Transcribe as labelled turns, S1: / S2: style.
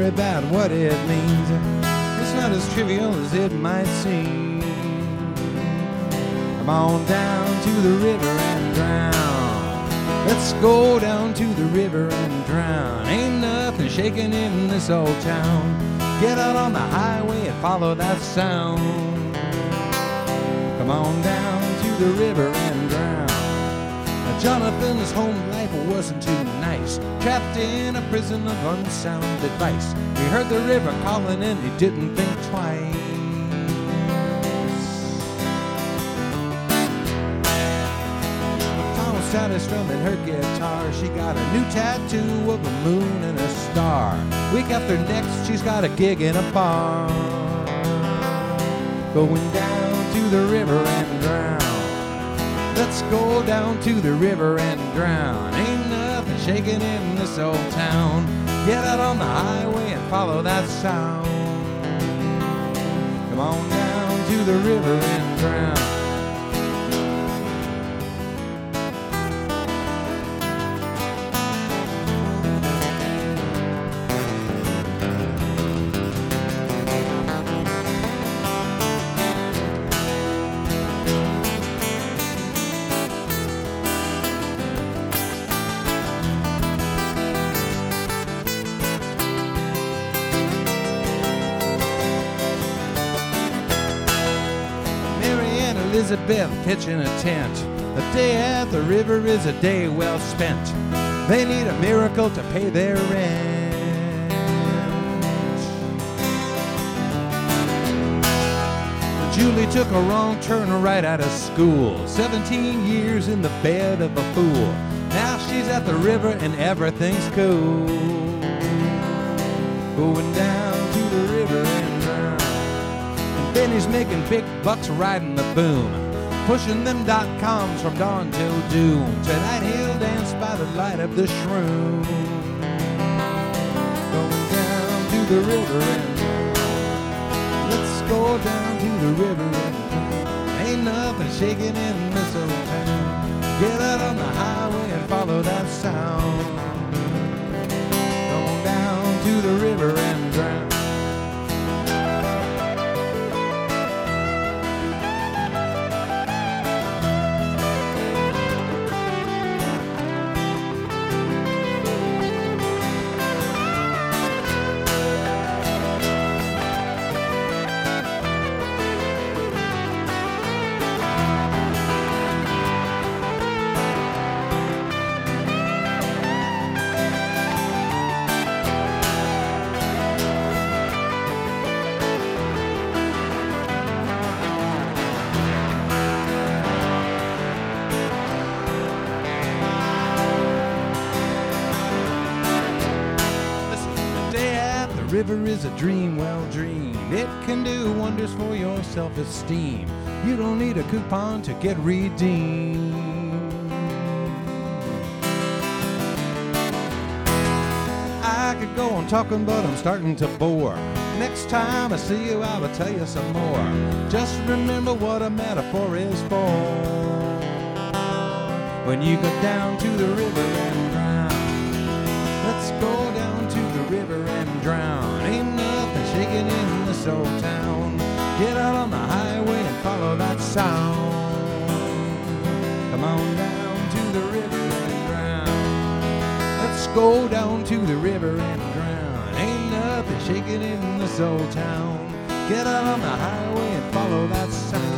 S1: worry about what it means. It's not as trivial as it might seem. Come on down to the river and drown. Let's go down to the river and drown. Ain't nothing shaking in this old town. Get out on the highway and follow that sound. Come on down to the river and drown. Now Jonathan's home life wasn't too nice. Trapped in a prison of unsound advice. He heard the river calling and he didn't think twice. Sally strumming her guitar. She got a new tattoo of a moon and a star. Week after next, she's got a gig in a bar. Going down to the river and drown. Let's go down to the river and drown. Ain't nothing shaking in this old town. Get out on the highway and follow that sound. Come on down to the river and drown. Elizabeth pitching a tent. A day at the river is a day well spent. They need a miracle to pay their rent. Julie took a wrong turn right out of school. 17 years in the bed of a fool. Now she's at the river and everything's cool. Going down to the river and drown. Benny's making big bucks riding the boom, pushing them .coms from dawn till doom. Tonight he'll dance by the light of the shroom. Going down to the river and drown. Let's go down to the river and drown. Ain't nothing shaking in this old town. Get out on the highway and follow that sound. Going down to the river and drown. River is a dream well dreamed. It can do wonders for your self-esteem. You don't need a coupon to get redeemed. I could go on talking, but I'm starting to bore. Next time I see you, I will tell you some more. Just remember what a metaphor is for. When you go down to the river and drown. Let's go down to the river and drown. Ain't nothing shaking in this old town. Get out on the highway and follow that sound. Come on down to the river and drown. Let's go down to the river and drown. Ain't nothing shaking in this old town. Get out on the highway and follow that sound.